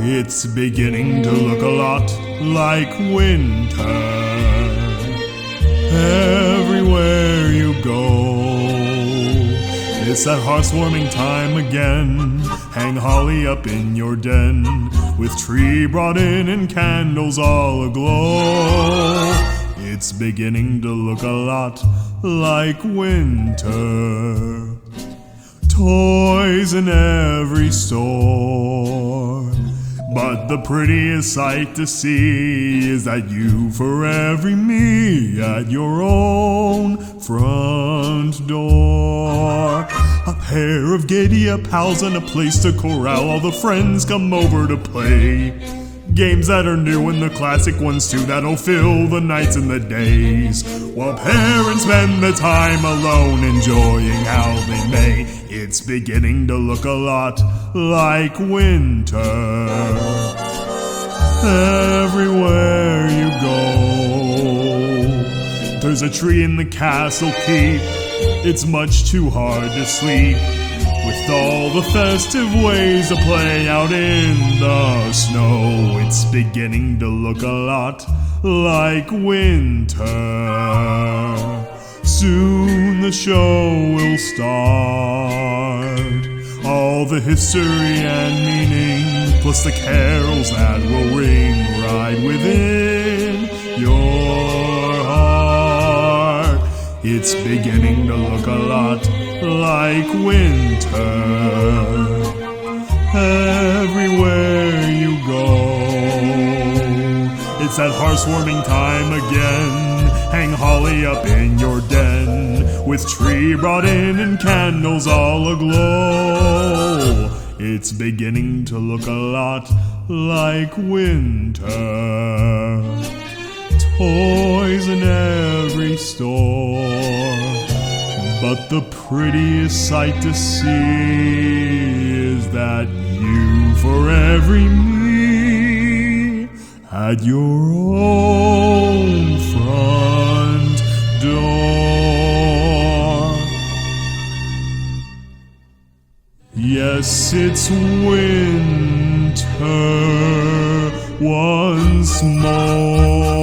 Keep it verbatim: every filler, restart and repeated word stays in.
It's beginning to look a lot like winter. Everywhere you go, it's that heartwarming time again. Hang holly up in your den, with tree brought in and candles all aglow. It's beginning to look a lot like winter. Toys in every store, but the prettiest sight to see is that you for every me at your own front door. A pair of giddy-up pals and a place to corral all the friends come over to play. Games that are new and the classic ones too that'll fill the nights and the days, while parents spend the time alone enjoying how they may. It's beginning to look a lot like winter. Everywhere you go, there's a tree in the castle keep. It's much too hard to sleep, with all the festive ways to play out in the snow. It's beginning to look a lot like winter. Soon the show will start. All the history and meaning, plus the carols that will ring right within your heart. It's beginning to look a lot like winter. Everywhere you go, it's that heartwarming time again. Hang holly up in your den, with tree brought in and candles all aglow. It's beginning to look a lot like winter. Toys in every store, but the prettiest sight to see is that you for every me at your own front door. Yes, it's winter once more.